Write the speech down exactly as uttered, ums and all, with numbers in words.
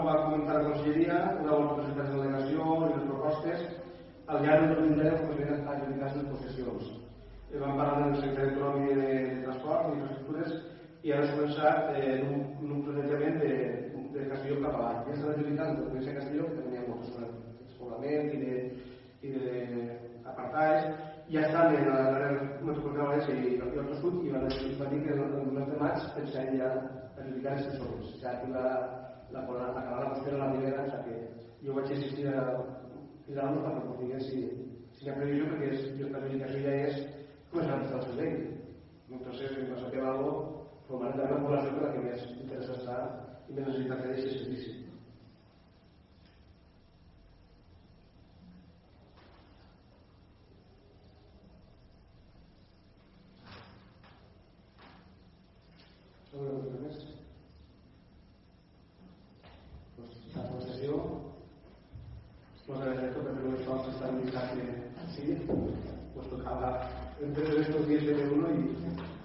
Va comentar la conselleria, una volta presentats la delegació i les propostes, al llarg del dos mil deu procedien a adjudicar les possessions. Vam parlar del secretari econòmic de transport, d'infraestructures, i ara s'ha començat en un planejament de Castelló cap avall. Ja s'han adjudicat en la província de Castelló, que també hi ha moltes zones de despoblament i d'apartats, ja estan en l'àrea metropolitana de València i al Sud, i van dir que el mes de maig pensem ja adjudicar aquestes zones. Ja acabar la qüestió de la Ribera, o sigui que jo vaig insistir a cridar-nos perquè ens digués si hi ha previsió, perquè l'adjudicació ja és començar a prestar el servei. Entonces, en cosa que valgo, formar també la població per la que més interessa estar i més necessita fer aquest servici. Alguna cosa més? La concessió nos agradezco que tenemos todos esta amistad que sí, pues tocaba entre estos días de uno y